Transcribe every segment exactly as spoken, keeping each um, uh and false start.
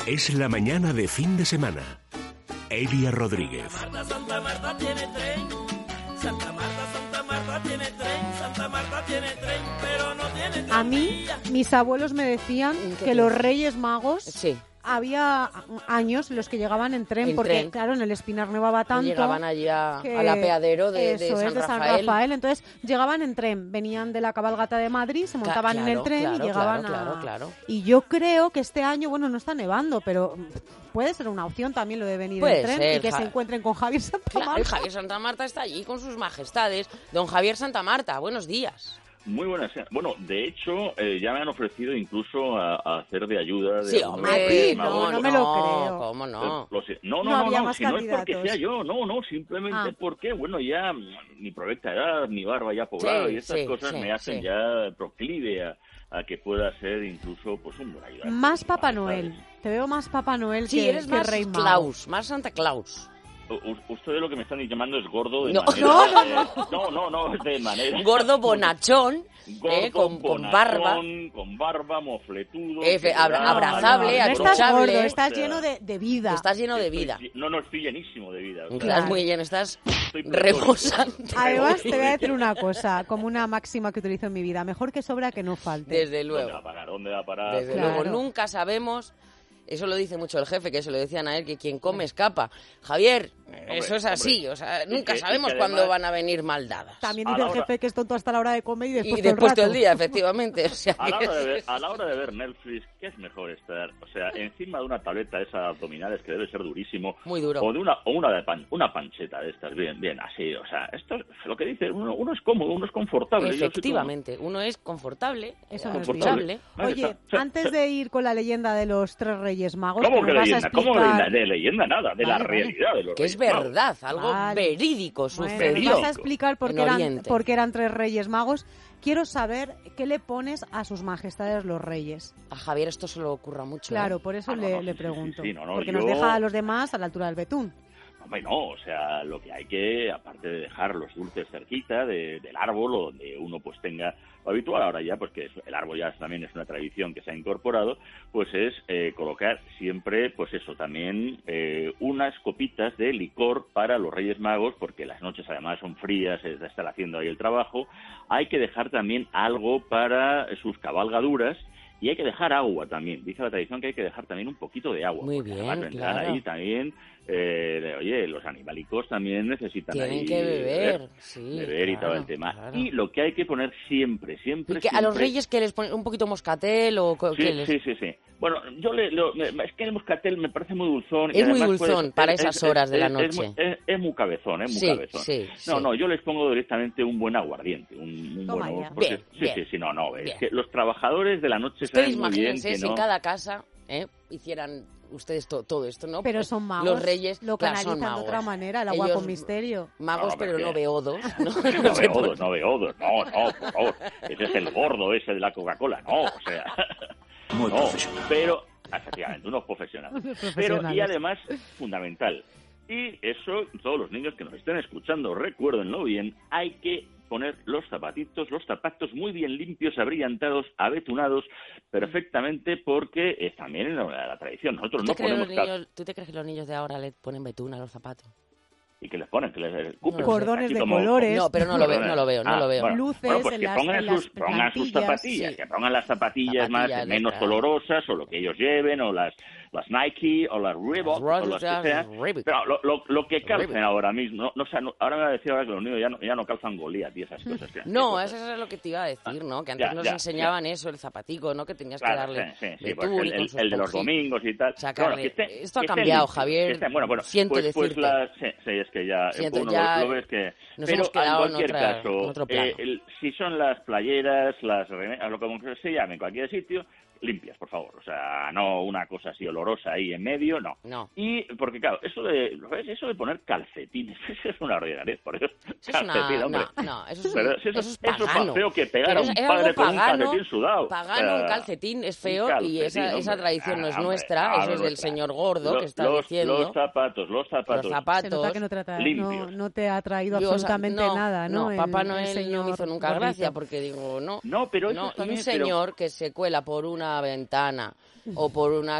Es la mañana de fin de semana. Elia Rodríguez. Santa Marta, Santa Marta tiene tren. Santa Marta, Santa Marta tiene tren. Santa Marta tiene tren, pero no tiene tren. A mí, mis abuelos me decían que los Reyes Magos... Sí. Había años en los que llegaban en tren, En porque tren. claro, en el Espinar nevaba tanto. Llegaban allí a, que al apeadero de, eso de, San es, de San Rafael. Rafael. Entonces llegaban en tren, venían de la cabalgata de Madrid, se montaban claro, en el tren claro, y llegaban claro, a... claro, claro. Y yo creo que este año, bueno, no está nevando, pero puede ser una opción también lo de venir Puede en tren ser, y que ja- se encuentren con Javier Santa Claro, Marta. el Javier Santa Marta está allí con sus majestades. Don Javier Santa Marta, buenos días. Muy buenas. Bueno, de hecho, eh, ya me han ofrecido incluso a, a hacer de ayuda. De Sí, algunos hombre, Reyes no, Magos. no me lo creo. ¿Cómo no? Eh, lo sé. No, No no, no, había no, más si no es porque candidatos. sea yo, no, no, simplemente Ah. porque, bueno, ya mi provecta edad, mi barba ya poblada Sí, y estas sí, cosas sí, me hacen sí. ya proclive a, a que pueda ser incluso pues un buen ayudante. Más de Papá mis Noel. majestades. Te veo más Papá Noel Sí, que, eres que más Rey Mago. Claus, más Santa Claus. U- Ustedes lo que me están llamando es gordo de No. manera... No, no, eh, no, no, no, es de manera... Gordo bonachón, Gordo, eh, con, con bonachón, barba. con barba, mofletudo... Efe- que abra- da- abrazable, No estás achuchable. gordo, estás O sea, lleno de, de vida. Estás lleno de Estoy- vida. No, no, estoy llenísimo de vida. o sea, Estás muy bien, estás estoy pletórico. rebosante. Además, te voy a decir una cosa, como una máxima que utilizo en mi vida. Mejor que sobra que no falte. Desde ¿Dónde va luego. a parar? ¿Dónde va a parar? Desde Claro. luego, nunca sabemos, eso lo dice mucho el jefe, que se lo decían a él, que quien come escapa. Javier, eso es así, hombre. o sea, Y nunca que- y sabemos que cuándo además- van a venir mal dadas. También A dice la el hora- jefe que es tonto hasta la hora de comer y después, Y después todo todo el el rato. día, efectivamente. O sea, A la, que- hora de ver, a la hora de ver Netflix, ¿qué es mejor estar? O sea, encima de una tableta esa abdominales que debe ser durísimo. Muy duro. O de una, o una, de pan- una pancheta de estas, bien, bien, así. O sea, esto es lo que dice, uno, uno es cómodo, uno es confortable. Yo soy como- Efectivamente, uno es confortable, Eso no es confortable. Ahí Oye, está. antes de ir con la leyenda de los tres Reyes Magos, ¿Cómo que nos vas a leyenda? ¿Cómo explicar... leyenda? De leyenda nada, de la Vale, vale. realidad de los Que es Reyes Magos. verdad, algo Vale. verídico Bueno, sucedió. nos Verídico. vas a explicar por en qué, eran, Oriente. por qué eran tres Reyes Magos. Quiero saber qué le pones a sus majestades los Reyes. A Javier esto se le ocurra mucho. Claro, ¿eh? por eso Ah, no, le, no, le sí, sí, pregunto. sí, no, no, porque yo- nos deja a los demás a la altura del betún. Hombre, no, o sea, lo que hay que, aparte de dejar los dulces cerquita de- del árbol o donde uno pues tenga lo habitual, ahora ya, pues que es- el árbol ya también es una tradición que se ha incorporado, pues es eh, colocar siempre, pues eso, también eh, unas copitas de licor para los Reyes Magos, porque las noches además son frías, es de estar haciendo ahí el trabajo. Hay que dejar también algo para sus cabalgaduras. Y hay que dejar agua también. Dice la tradición que hay que dejar también un poquito de agua. Muy porque bien, además vendrán claro. ahí también, eh, de, oye, los animalicos también necesitan Tienen ahí que beber, sí, beber y claro, todo el tema. claro. Y lo que hay que poner siempre, siempre, ¿Y que a los siempre- Reyes que les ponen un poquito moscatel o co- Sí, qué les... sí, sí, sí. Bueno, yo le, lo- me- es que el moscatel me parece muy dulzón. y Es muy además puede- dulzón para es- esas es- horas de la es- es noche. muy- Es, es muy cabezón, es muy Sí, cabezón. sí, No, sí. no, yo les pongo directamente un buen aguardiente, un, un Toma bueno, ya. porque- Bien, sí, bien. sí, sí, no, no, es Bien. que los trabajadores de la noche Ustedes saben muy bien imagínense que si no. en cada casa ¿eh? hicieran ustedes to- todo esto, ¿no? Pero Pues son magos. Los Reyes lo claro, canalizan son magos. de otra manera, el agua Ellos- con misterio. Magos, No, pero porque- no beodos. No, No No se veo puede- odos, no veo odos, no, no, por favor. Ese es el gordo ese de la Coca-Cola, no, o sea. Muy no, profesional. pero, efectivamente, unos profesionales. Unos Pero, y profesionales. además, fundamental. Y eso, todos los niños que nos estén escuchando, recuérdenlo bien, hay que poner los zapatitos, los zapatos muy bien limpios, abrillantados, abetunados perfectamente, porque es también en la, la tradición. Nosotros ¿Tú no te, crees ponemos los cal- niños, ¿Tú te crees que los niños de ahora le ponen betún a los zapatos? y que les ponen, que les escupen. Cordones así de como- colores. No, pero no lo veo, no lo veo, no Ah, lo veo. bueno, Luces bueno, pues en que las- pongan, en las sus, pongan sus plantillas, zapatillas, sí. que pongan las zapatillas, más Zapatillas, menos letras. dolorosas, o lo que ellos lleven, o las las Nike, o las Reebok, Las o las que Rogers, sean. Reebok. Pero lo, lo, lo que calcen Reebok. ahora mismo, no, no, sé, no- ahora me va a decir ahora que los niños ya no, ya no calzan Goliat y esas cosas. que- No, que cosas. eso es lo que te iba a decir, ¿no? Que antes Ya, nos ya, enseñaban eso, el zapatico, ¿no? Que tenías que Claro, darle sí, sí, sí, betún pues el, y con el- sus el de los esponjitas. domingos y tal. Sacarle- Bueno, que esté- Esto ha que estén cambiado, limpios, Javier. que estén- bueno, bueno, Siento pues, pues decirte. la- sí, sí, es que ya, Siento, uno ya lo, lo ves que... nos Pero hemos quedado en cualquier en otra- caso, en otro plano. eh, el- si son las playeras, las remeras, lo que se llame, en cualquier sitio, limpias, por favor. O sea, no una cosa así olorosa ahí en medio, no. No. Y, porque claro, eso de, ¿ves? Eso de poner calcetines, eso es una ordinariedad, por eso. Eso es una... Calcetín, hombre. No, no, eso es, Pero un- si eso, eso es eso es pagano. más feo que pegar Pero a es- un es padre algo con un pagano, calcetín sudado. Pagano, O un sea, calcetín es un feo y calcetín, esa, esa hombre. tradición no es Ah, hombre, nuestra, ah, eso es del nuestra. señor gordo Lo- que está los, diciendo. Los zapatos, los zapatos. Los Se zapatos. nota que no, trata, no, limpios. no te ha traído Yo, o sea, absolutamente no, nada, ¿no? El- Papá el Noel no señor me hizo nunca gordito. gracia porque digo, no. No, pero eso No, y también, un pero- señor que se cuela por una ventana o por una chimenea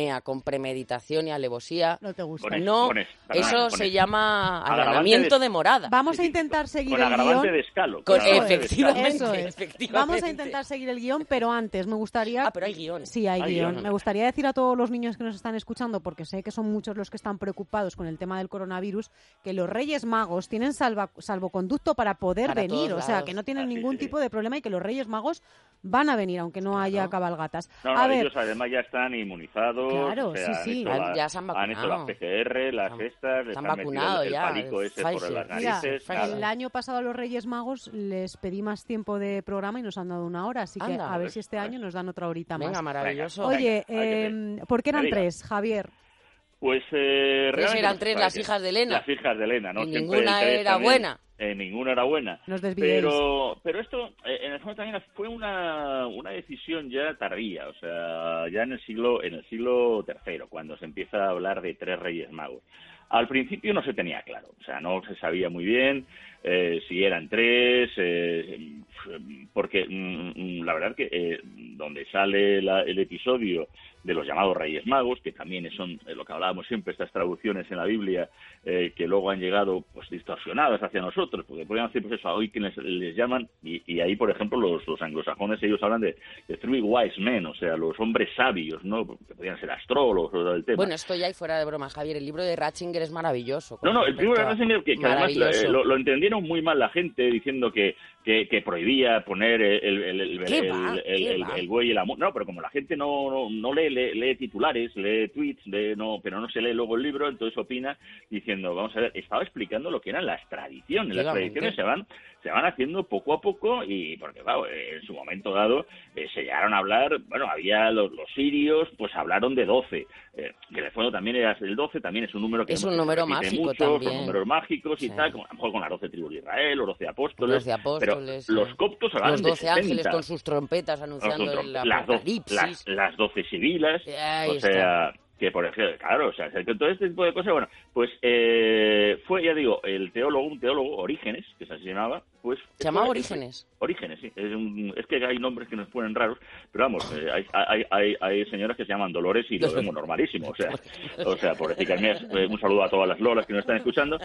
planea con premeditación y alevosía, No te gusta. Pones- no, pones- perdona, eso pones se llama agravante allanamiento de- de morada. Vamos a Sí, sí, intentar seguir con el agravante guión. de escalo. Con- agravante de efectivamente. Eso es. efectivamente. Vamos a intentar seguir el guión, pero antes me gustaría... Ah, pero hay guión. Sí, hay, Hay guión. guión. Me gustaría decir a todos los niños que nos están escuchando, porque sé que son muchos los que están preocupados con el tema del coronavirus, que los Reyes Magos tienen salva- salvoconducto para poder Para venir, todos o sea, lados. que no tienen Ah, sí, ningún sí. tipo de problema y que los Reyes Magos van a venir, aunque no haya Claro. cabalgatas. No, a no, ver, ellos además ya están inmunizados. Claro, o sea, sí, han sí. hecho Ya- la- ya se han Han hecho vacunado. las P C R, las Están- estas, les están han metido vacunados el, ya, el palico el ese por Pfizer. las mira, narices. Pfizer. nada. el año pasado a los Reyes Magos les pedí más tiempo de programa y nos han dado una hora, así que Anda. a ver Pues, si este pues. año nos dan otra horita Venga, más. maravilloso. Venga. Oye, hay que eh, ¿por qué eran Me diga. tres, Javier? Pues eh, realmente eran no se tres, sabe las qué. hijas de Elena. Las hijas de Elena, ¿no? Y Siempre ninguna el tres era también, buena. eh, ninguna era buena. Nos desviéis. Pero, pero esto, eh, en el fondo también fue una, una decisión ya tardía, o sea, ya en el siglo, en el siglo tercero, cuando se empieza a hablar de tres Reyes Magos. Al principio no se tenía claro, o sea, no se sabía muy bien eh, si eran tres, eh, porque mm, la verdad que eh, donde sale la- el episodio de los llamados Reyes Magos, que también son eh, lo que hablábamos siempre, estas traducciones en la Biblia eh, que luego han llegado pues distorsionadas hacia nosotros, porque podrían decir pues eso, hoy que les, les llaman, y, y ahí por ejemplo los, los anglosajones ellos hablan de, de three wise men, o sea, los hombres sabios, ¿no? Que podrían ser astrólogos o del tema. Bueno, esto ya y fuera de broma, Javier, el libro de Ratzinger es maravilloso. No, no, el Con libro de respecto a- Ratzinger, que, que además maravilloso. eh, lo, lo entendieron muy mal la gente, diciendo que, que, que prohibía poner el, el, el, ¿Qué el, va? el, ¿Qué el- va? el buey y la mu- No, pero como la gente no, no, no lee, lee, lee titulares, lee tweets, lee, no, pero no se lee luego el libro, entonces opina diciendo, vamos a ver, estaba explicando lo que eran las tradiciones. Las Efectivamente. tradiciones se van se van haciendo poco a poco y porque, claro, en su momento dado eh, se llegaron a hablar, bueno, había los, los sirios, pues hablaron de doce, eh, que en el fondo también era el doce, también es un número que Es se un número repite mágico mucho, también. son números mágicos y Sí. tal, como a lo mejor con las doce tribus de Israel, los doce apóstoles, Los de apóstoles, pero sí. los coptos hablaban Los de doce ángeles setenta. con sus trompetas Los anunciando otros- el las, do- apocalipsis. las, las doce sibilas, Ahí o está. sea, que por ejemplo, claro, o sea, que todo este tipo de cosas, bueno, pues eh, fue, ya digo, el teólogo, un teólogo, Orígenes, que así se llamaba, pues... ¿Se llamaba fue- Orígenes? Orígenes, sí, es, un- es que hay nombres que nos ponen raros, pero vamos, eh, hay, hay, hay, hay señoras que se llaman Dolores y lo vemos normalísimo, o sea, o sea, pobrecicas mías, eh, un saludo a todas las lolas que nos están escuchando,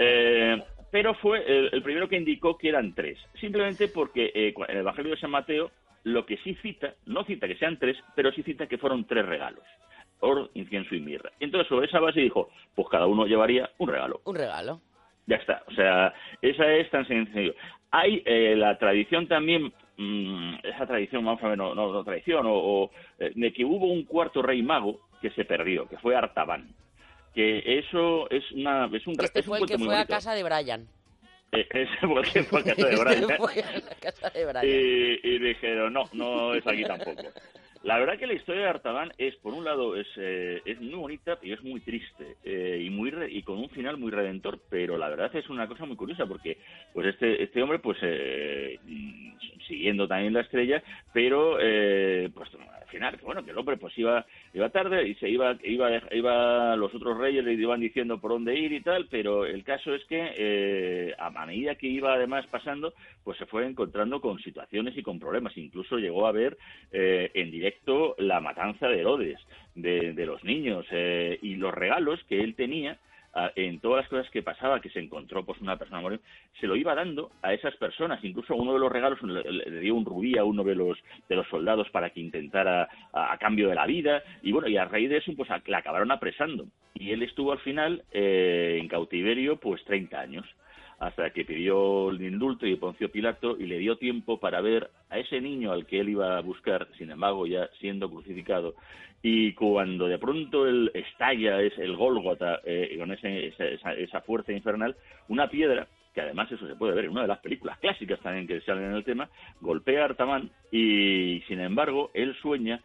eh, pero fue el, el primero que indicó que eran tres, simplemente porque eh, en el Evangelio de San Mateo lo que sí cita, no cita que sean tres, pero sí cita que fueron tres regalos, oro, incienso y mirra. Y entonces sobre esa base dijo, pues cada uno llevaría un regalo. Un regalo. Ya está, o sea, esa es tan sencillo. Hay eh, la tradición también, mmm, esa tradición, vamos a ver, no, no, no tradición, o, o eh, de que hubo un cuarto rey mago que se perdió, que fue Artaban. Que eso es una es un Que este es un fue el cuento que muy fue a bonito. casa de Brian. Eh, ese fue el que fue a casa de Brian. Este fue a la casa de Brian. Y, y dijeron, no, no es aquí tampoco. La verdad que la historia de Artaban es, por un lado, es, eh, es muy bonita y es muy triste eh, y muy re- y con un final muy redentor, pero la verdad es una cosa muy curiosa porque pues este este hombre, pues eh, siguiendo también la estrella, pero eh, pues al final, que bueno, que el hombre pues iba iba tarde y se iba iba iba los otros reyes le iban diciendo por dónde ir y tal, pero el caso es que eh, a medida que iba además pasando, pues se fue encontrando con situaciones y con problemas, incluso llegó a ver eh, en directo la matanza de Herodes, de, de los niños, eh, y los regalos que él tenía a, en todas las cosas que pasaba, que se encontró pues una persona morir, se lo iba dando a esas personas. Incluso uno de los regalos le, le dio un rubí a uno de los de los soldados para que intentara a, a cambio de la vida, y bueno, y a raíz de eso pues a, le acabaron apresando, y él estuvo al final eh, en cautiverio pues treinta años, hasta que pidió el indulto y Poncio Pilato y le dio tiempo para ver a ese niño al que él iba a buscar, sin embargo ya siendo crucificado, y cuando de pronto él estalla es el Gólgota eh, con ese, esa, esa, esa fuerza infernal, una piedra, que además eso se puede ver en una de las películas clásicas también que salen en el tema, golpea a Artaban y sin embargo él sueña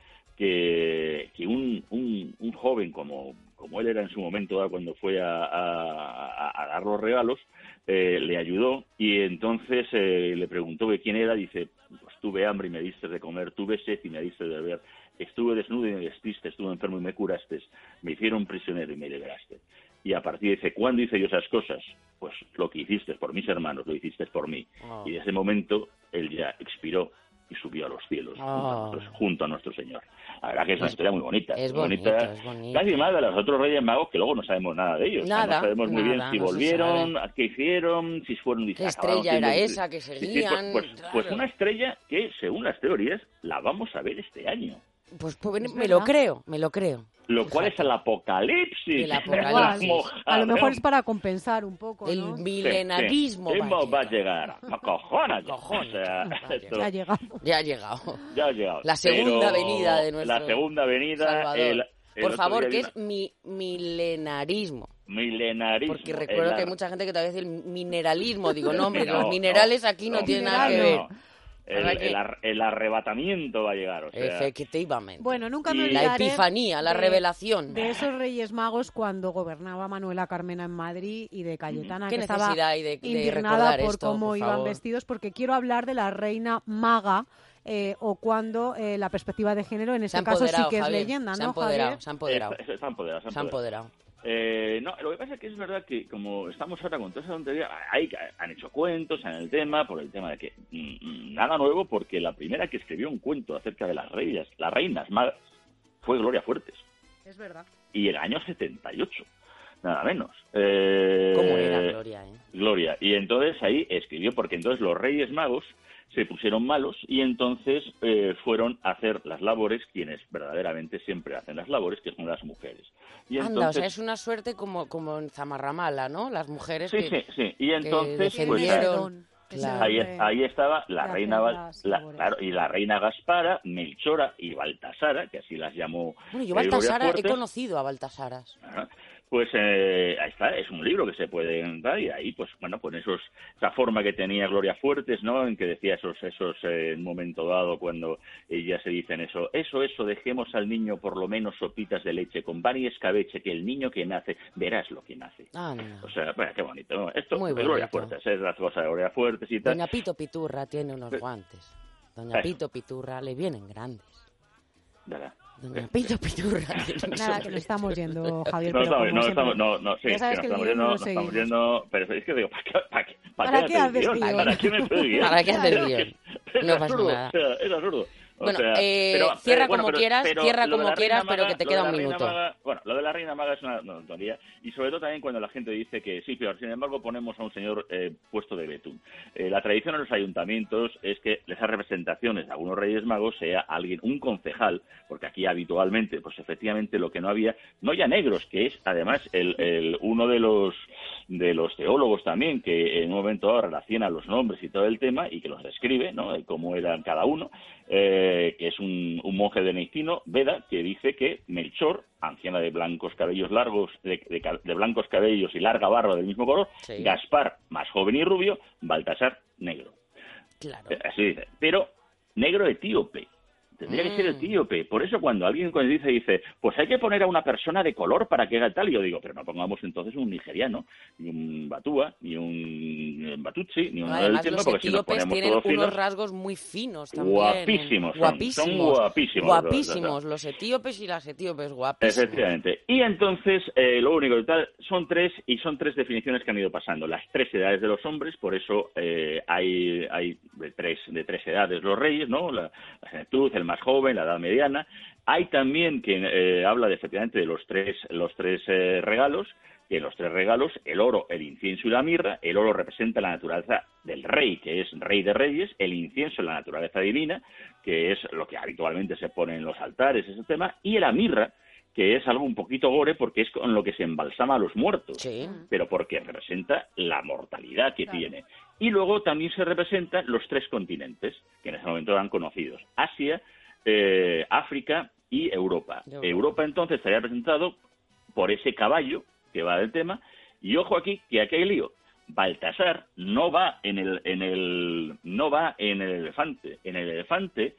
que, que un, un, un joven como, como él era en su momento dado cuando fue a, a, a dar los regalos, eh, le ayudó y entonces eh, le preguntó que quién era, dice, pues tuve hambre y me diste de comer, tuve sed y me diste de beber, estuve desnudo y me vestiste, estuve enfermo y me curaste, me hicieron prisionero y me liberaste. Y a partir de ese, ¿cuándo hice yo esas cosas? Pues lo que hiciste por mis hermanos, lo hiciste por mí. Oh. Y de ese momento él ya expiró y subió a los cielos Oh. junto, a nuestro, junto a nuestro Señor. La verdad que es una Es- historia muy bonita. es muy bonito, bonita, es bonito. Casi más de los otros Reyes Magos, que luego no sabemos nada de ellos. Nada, no sabemos muy nada, bien si no se volvieron, qué hicieron, si fueron... ¿Qué acabaron estrella era siendo- esa que Sí, sí, seguían? pues, pues, Claro. pues una estrella que, según las teorías, la vamos a ver este año. Pues, pues, Es me lo verdad. creo, me lo creo. Lo cual Fíjate. es el apocalipsis. El apocalipsis. Igual, Mojadón. a lo mejor es para compensar un poco, El ¿no? Sí, milenarismo sí. va, ¿Cómo va a llegar. llegar? ¡Me cojones! Cojones. O sea, Va a esto- Ya ha llegado. Ya ha llegado. ya ha llegado. La segunda Pero venida de nuestro La segunda venida. Salvador. el- el Por otro favor, día que vi es mi milenarismo. una- milenarismo. Porque recuerdo El que hay ar- mucha gente que todavía dice el mineralismo. Digo, no, hombre, No, los minerales no, aquí no, no, tienen nada que ver. no. El, ¿Verdad que? el ar- el arrebatamiento va a llegar. O sea, Efectivamente. Bueno, nunca me Y- la olvidaré epifanía, la de- revelación. de esos Reyes Magos cuando gobernaba Manuela Carmena en Madrid y de Cayetana, ¿Qué que estaba necesidad hay de- de indignada recordar por esto, cómo por iban favor? vestidos, porque quiero hablar de la reina maga eh, o cuando eh, la perspectiva de género, en Se este han caso sí empoderado, que es Javier. leyenda, Se han ¿no, empoderado, Javier? se han empoderado. está- está empoderado, Se han empoderado. Eh, no, lo que pasa es que es verdad que como estamos ahora con toda esa tontería, hay, han hecho cuentos en el tema, por el tema de que mm, nada nuevo, porque la primera que escribió un cuento acerca de las reinas, las reinas magas, fue Gloria Fuertes, Es verdad. y el año setenta y ocho, nada menos. Eh, ¿Cómo era Gloria, eh? Gloria, y entonces ahí escribió, porque entonces los Reyes Magos se pusieron malos y entonces eh, fueron a hacer las labores quienes verdaderamente siempre hacen las labores, que son las mujeres. Y Anda, o entonces, sea, es una suerte como, como en Zamarramala, ¿no? Las mujeres sí, que... sí, sí. Y entonces, Tiene pues, ese defendieron- don, ese claro. don ahí, de- ahí estaba la de reina, hacer Val- las la- labores. claro, y la reina Gaspara, Melchora y Baltasara, que así las llamó. Bueno, yo eh, Gloria Baltasara, he Fuertes. conocido a Baltasaras. Ajá. Pues eh, ahí está, es un libro que se puede dar y ahí, pues bueno, pues esos, esa forma que tenía Gloria Fuertes, ¿no? En que decía esos, esos eh, en un momento dado cuando ellas se dicen eso, eso, eso, dejemos al niño por lo menos sopitas de leche con pan y escabeche, que el niño que nace, verás lo que nace. Ah, no. O sea, bueno, qué bonito, ¿no? Esto Muy es Gloria bonito. Fuertes, es la cosa de Gloria Fuertes y tal. Doña Pito Piturra tiene unos guantes. Doña Eso. Pito Piturra le vienen grandes. ¿Verdad? Doña Pito Piturra tiene unos Nada, que hombres. nos estamos yendo, Javier, No, pero estamos, como no, siempre- estamos, no, no, sí, Ya sabes que que nos el estamos guión no yendo, lo nos estamos seguimos. yendo, pero es que digo, ¿para qué, para qué, ¿Para qué haces haces guión? guión? ¿Para qué me haces guión? ¿Para qué haces Es guión? que es No pasa absurdo, nada. o sea, es absurdo. O Bueno, sea, eh, pero, cierra eh, bueno, como pero- quieras, pero cierra lo de como la quieras, Reina pero Maga- que te lo queda de un la Reina minuto. Maga- bueno, lo de la Reina Maga es una una tontería, y sobre todo también cuando la gente dice que sí, pero sin embargo ponemos a un señor eh, puesto de betún. Eh, la tradición en los ayuntamientos es que esas representaciones de algunos Reyes Magos sea alguien, un concejal, porque aquí habitualmente, pues efectivamente lo que no había, no ya negros, que es además el, el uno de los de los teólogos también, que en un momento dado relaciona los nombres y todo el tema, y que los describe, ¿no?, de cómo eran cada uno, eh, que es un, un monje benedictino, Beda, que dice que Melchor, anciana de blancos cabellos largos, de, de, de blancos cabellos y larga barba del mismo color, Sí. Gaspar, más joven y rubio, Baltasar, negro. Claro. Eh, Así dice, pero negro etíope. Tendría que ser Mm. etíope. Por eso cuando alguien cuando dice, dice, pues hay que poner a una persona de color para que haga tal, yo digo, pero no pongamos entonces un nigeriano, ni un batúa, ni un batutsi, ni un No, además, del los porque si nos etíopes ponemos tienen todos unos finos, rasgos muy finos también. guapísimos son, Guapísimos. son guapísimos. Guapísimos, los etíopes y las etíopes, guapísimos. Efectivamente. Y entonces, eh, lo único que tal, son tres, y son tres definiciones que han ido pasando. Las tres edades de los hombres, por eso eh, hay, hay de, tres, de tres edades los reyes, ¿no? La, la senectud, el más joven, la edad mediana. Hay también quien eh, habla de, efectivamente de los tres, los tres eh, regalos, que los tres regalos, el oro, el incienso y la mirra. El oro representa la naturaleza del rey, que es rey de reyes, el incienso la naturaleza divina, que es lo que habitualmente se pone en los altares, ese tema, y la mirra, que es algo un poquito gore porque es con lo que se embalsama a los muertos, Sí. pero porque representa la mortalidad que Claro. tiene. Y luego también se representan los tres continentes, que en ese momento eran conocidos: Asia, eh, África y Europa. Europa. Europa entonces estaría representado por ese caballo que va del tema, y ojo aquí, que aquí hay lío. Baltasar no va en el, en el no va en el elefante. En el elefante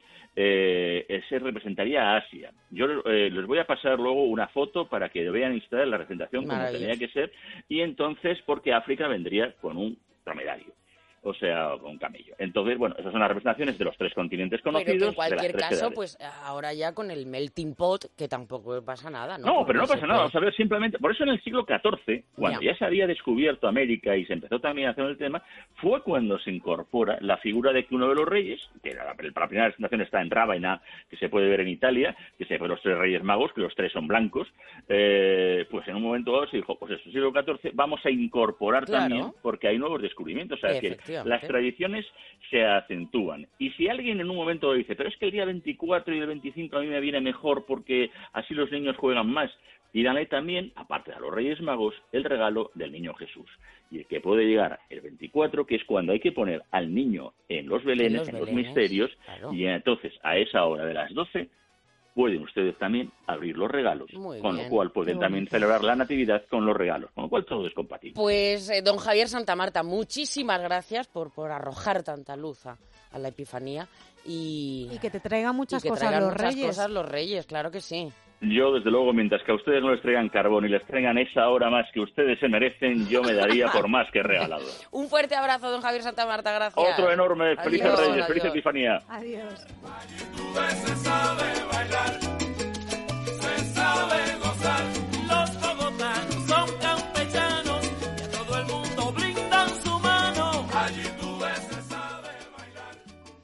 eh, se representaría a Asia. Yo eh, les voy a pasar luego una foto para que vean instalar la representación como Maravilloso. tenía que ser, y entonces porque África vendría con un dromedario. o sea, con camello. Entonces, bueno, esas son las representaciones de los tres continentes conocidos. Pero que en de las cualquier tres caso, edades. pues ahora ya con el melting pot, que tampoco pasa nada, ¿no? No, Porque pero no se pasa nada. puede- Vamos a ver, simplemente. Por eso en el siglo catorce, cuando Ya. ya se había descubierto América y se empezó también a hacer el tema, fue cuando se incorpora la figura de que uno de los reyes, que la, la primera representación está en Ravenna, que se puede ver en Italia, que se ve los tres reyes magos, que los tres son blancos, eh, pues en un momento dado se dijo, pues en el siglo catorce vamos a incorporar Claro. también, porque hay nuevos descubrimientos. O sea, es decir, Efectivamente. las tradiciones se acentúan. Y si alguien en un momento dice, pero es que el día veinticuatro y el veinticinco a mí me viene mejor porque así los niños juegan más, díganle también, aparte de a los Reyes Magos, el regalo del Niño Jesús. Y el que puede llegar el veinticuatro, que es cuando hay que poner al niño en los belenes, en En los, los belenes, misterios, claro. y entonces a esa hora de las doce pueden ustedes también abrir los regalos, Muy con bien. lo cual pueden Qué también bonito. celebrar la Natividad con los regalos, con lo cual todo es compatible. Pues, eh, don Javier Santamarta, muchísimas gracias por, por arrojar tanta luz a, a la Epifanía y, Y que te traigan muchas y que cosas traigan los muchas reyes. cosas los reyes, claro que sí. Yo, desde luego, mientras que a ustedes no les traigan carbón y les traigan esa hora más que ustedes se merecen, yo me daría por más que regalado. Un fuerte abrazo, don Javier Santamarta, gracias. Otro enorme, felices Adiós, Reyes, feliz adiós. Epifanía. Adiós. Se sabe bailar, se sabe gozar. Los bogotanos son campechanos y a todo el mundo brindan su mano. Allí tú ves, se sabe bailar.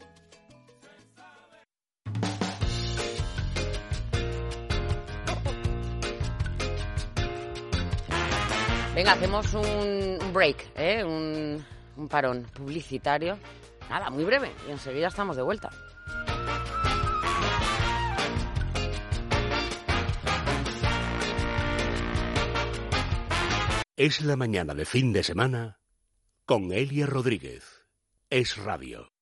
Venga, hacemos un un break, ¿eh? un, un parón publicitario. Nada, muy breve, y enseguida estamos de vuelta. Es la mañana de fin de semana con Elia Rodríguez. Es Radio.